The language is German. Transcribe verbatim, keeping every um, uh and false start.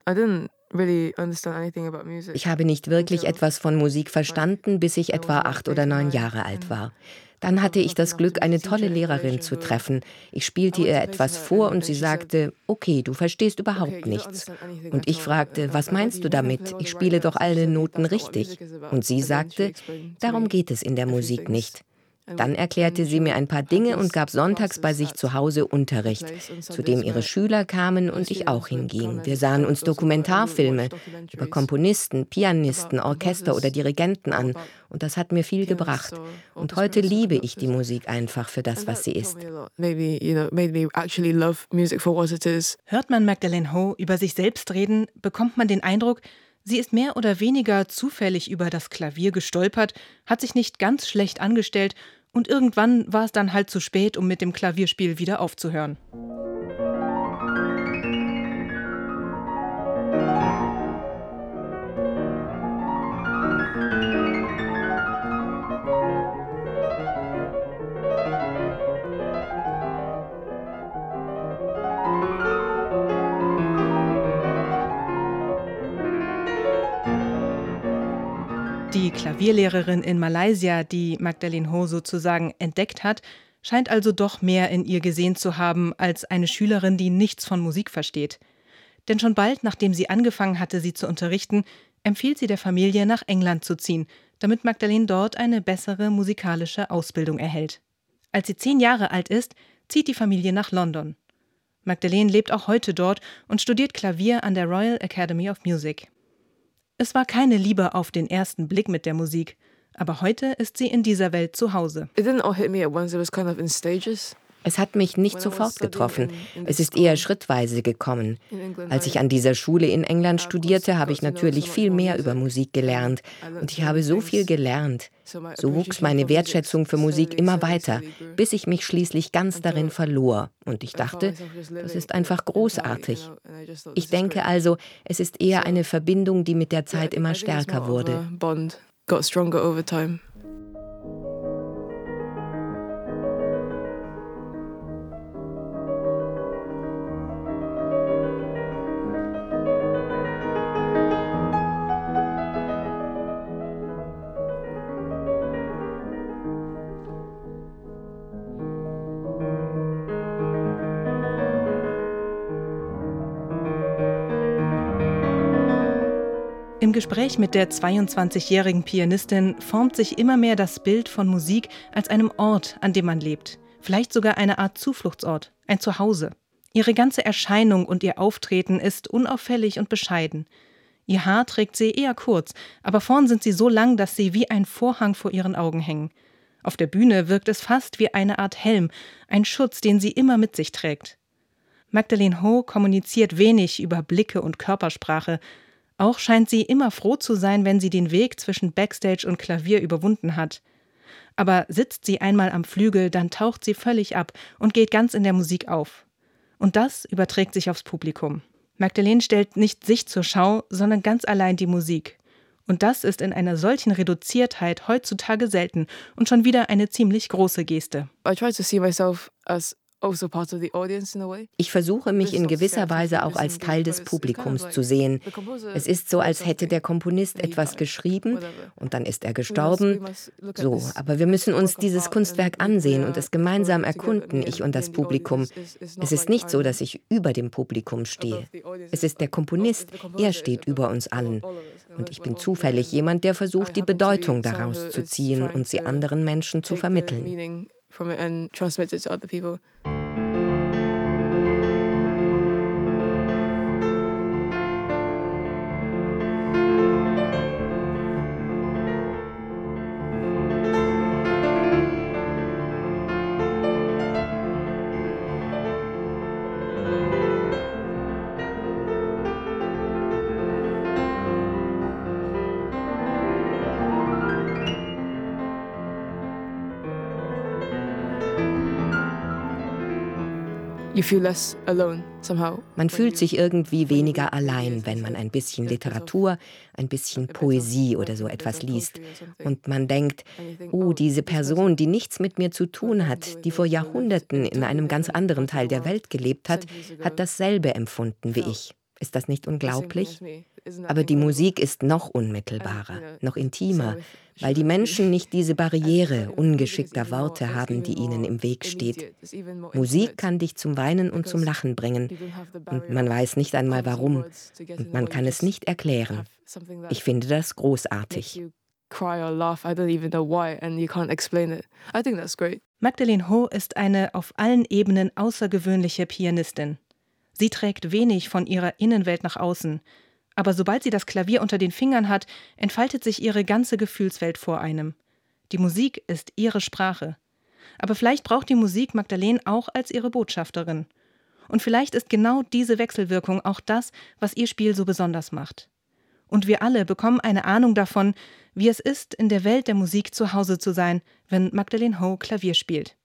Ich habe nicht wirklich etwas von Musik verstanden, bis ich etwa acht oder neun Jahre alt war. Dann hatte ich das Glück, eine tolle Lehrerin zu treffen. Ich spielte ihr etwas vor und sie sagte, okay, du verstehst überhaupt nichts. Und ich fragte, was meinst du damit? Ich spiele doch alle Noten richtig. Und sie sagte, darum geht es in der Musik nicht. Dann erklärte sie mir ein paar Dinge und gab sonntags bei sich zu Hause Unterricht, zu dem ihre Schüler kamen und ich auch hinging. Wir sahen uns Dokumentarfilme über Komponisten, Pianisten, Orchester oder Dirigenten an und das hat mir viel gebracht. Und heute liebe ich die Musik einfach für das, was sie ist. Hört man Magdalene Ho über sich selbst reden, bekommt man den Eindruck, sie ist mehr oder weniger zufällig über das Klavier gestolpert, hat sich nicht ganz schlecht angestellt und irgendwann war es dann halt zu spät, um mit dem Klavierspiel wieder aufzuhören. Die Klavierlehrerin in Malaysia, die Magdalene Ho sozusagen entdeckt hat, scheint also doch mehr in ihr gesehen zu haben als eine Schülerin, die nichts von Musik versteht. Denn schon bald, nachdem sie angefangen hatte, sie zu unterrichten, empfiehlt sie der Familie, nach England zu ziehen, damit Magdalene dort eine bessere musikalische Ausbildung erhält. Als sie zehn Jahre alt ist, zieht die Familie nach London. Magdalene lebt auch heute dort und studiert Klavier an der Royal Academy of Music. Es war keine Liebe auf den ersten Blick mit der Musik, aber heute ist sie in dieser Welt zu Hause. Es hat mich nicht sofort getroffen. Es ist eher schrittweise gekommen. Als ich an dieser Schule in England studierte, habe ich natürlich viel mehr über Musik gelernt. Und ich habe so viel gelernt. So wuchs meine Wertschätzung für Musik immer weiter, bis ich mich schließlich ganz darin verlor. Und ich dachte, das ist einfach großartig. Ich denke also, es ist eher eine Verbindung, die mit der Zeit immer stärker wurde. Im Gespräch mit der zweiundzwanzigjährigen Pianistin formt sich immer mehr das Bild von Musik als einem Ort, an dem man lebt. Vielleicht sogar eine Art Zufluchtsort, ein Zuhause. Ihre ganze Erscheinung und ihr Auftreten ist unauffällig und bescheiden. Ihr Haar trägt sie eher kurz, aber vorn sind sie so lang, dass sie wie ein Vorhang vor ihren Augen hängen. Auf der Bühne wirkt es fast wie eine Art Helm, ein Schutz, den sie immer mit sich trägt. Magdalene Ho kommuniziert wenig über Blicke und Körpersprache. Auch scheint sie immer froh zu sein, wenn sie den Weg zwischen Backstage und Klavier überwunden hat. Aber sitzt sie einmal am Flügel, dann taucht sie völlig ab und geht ganz in der Musik auf. Und das überträgt sich aufs Publikum. Magdalene stellt nicht sich zur Schau, sondern ganz allein die Musik. Und das ist in einer solchen Reduziertheit heutzutage selten und schon wieder eine ziemlich große Geste. I try to see myself as Ich versuche, mich in gewisser Weise auch als Teil des Publikums zu sehen. Es ist so, als hätte der Komponist etwas geschrieben und dann ist er gestorben. So, aber wir müssen uns dieses Kunstwerk ansehen und es gemeinsam erkunden, ich und das Publikum. Es ist nicht so, dass ich über dem Publikum stehe. Es ist der Komponist, er steht über uns allen. Und ich bin zufällig jemand, der versucht, die Bedeutung daraus zu ziehen und sie anderen Menschen zu vermitteln. From it and transmit it to other people. Man fühlt sich irgendwie weniger allein, wenn man ein bisschen Literatur, ein bisschen Poesie oder so etwas liest. Und man denkt, oh, diese Person, die nichts mit mir zu tun hat, die vor Jahrhunderten in einem ganz anderen Teil der Welt gelebt hat, hat dasselbe empfunden wie ich. Ist das nicht unglaublich? Aber die Musik ist noch unmittelbarer, noch intimer, weil die Menschen nicht diese Barriere ungeschickter Worte haben, die ihnen im Weg steht. Musik kann dich zum Weinen und zum Lachen bringen. Und man weiß nicht einmal warum. Und man kann es nicht erklären. Ich finde das großartig. Magdalene Ho ist eine auf allen Ebenen außergewöhnliche Pianistin. Sie trägt wenig von ihrer Innenwelt nach außen. Aber sobald sie das Klavier unter den Fingern hat, entfaltet sich ihre ganze Gefühlswelt vor einem. Die Musik ist ihre Sprache. Aber vielleicht braucht die Musik Magdalene auch als ihre Botschafterin. Und vielleicht ist genau diese Wechselwirkung auch das, was ihr Spiel so besonders macht. Und wir alle bekommen eine Ahnung davon, wie es ist, in der Welt der Musik zu Hause zu sein, wenn Magdalene Ho Klavier spielt.